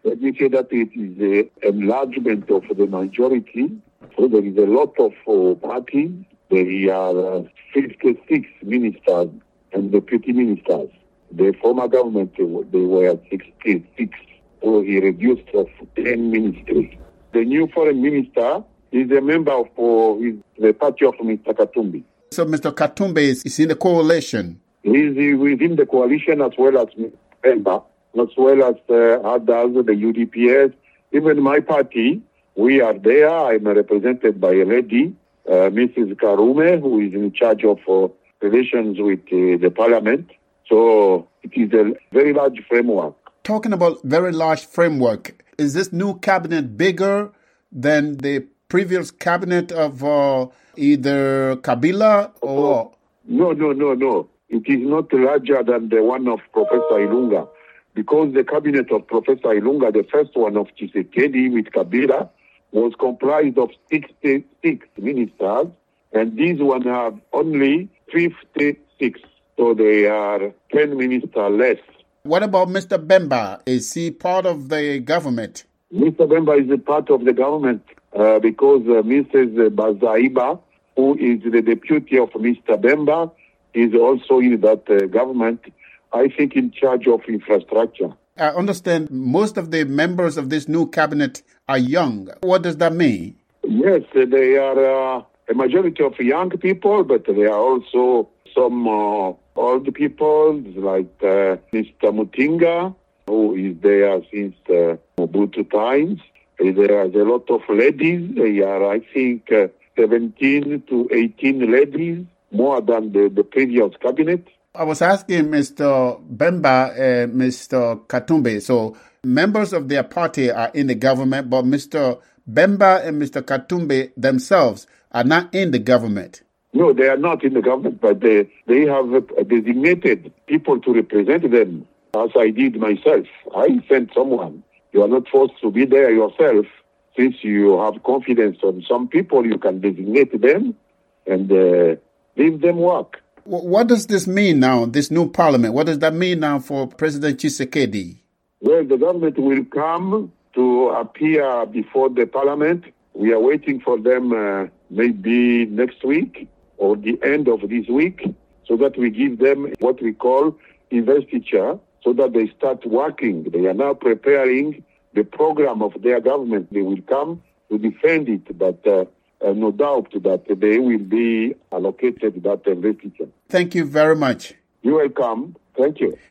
Let me say that it is the enlargement of the majority. So there is a lot of parties. There are 56 ministers and deputy ministers. The former government, they were 66. So he reduced of 10 ministries. The new foreign minister is a member of the party of Mr. Katumbi. So Mr. Katumbi is in the coalition? He is within the coalition as well as member, as well as others, the UDPS. Even my party, we are there. I'm represented by a lady, Mrs. Karume, who is in charge of relations with the parliament. So it is a very large framework. Talking about very large framework, is this new cabinet bigger than the previous cabinet of either Kabila or... No. It is not larger than the one of Professor Ilunga, because the cabinet of Professor Ilunga, the first one of Tshisekedi with Kabila, was comprised of 66 ministers, and these one have only 56. So they are 10 ministers less. What about Mr. Bemba? Is he part of the government? Mr. Bemba is a part of the government because Mrs. Bazaiba, who is the deputy of Mr. Bemba, is also in that government, I think in charge of infrastructure. I understand most of the members of this new cabinet are young. What does that mean? Yes, they are a majority of young people, but there are also some old people like Mr. Mutinga, who is there since Mobutu times. There is a lot of ladies. They are, I think, 17 to 18 ladies, more than the previous cabinet. I was asking Mr. Bemba and Mr. Katumbi. So members of their party are in the government, but Mr. Bemba and Mr. Katumbi themselves are not in the government. No, they are not in the government, but they have designated people to represent them, as I did myself. I sent someone. You are not forced to be there yourself. Since you have confidence on some people, you can designate them and leave them work. What does this mean now, this new parliament? What does that mean now for President Tshisekedi? Well, the government will come to appear before the parliament. We are waiting for them maybe next week or the end of this week, so that we give them what we call investiture, so that they start working. They are now preparing the program of their government. They will come to defend it, but no doubt that they will be allocated that investiture. Thank you very much. You're welcome. Thank you.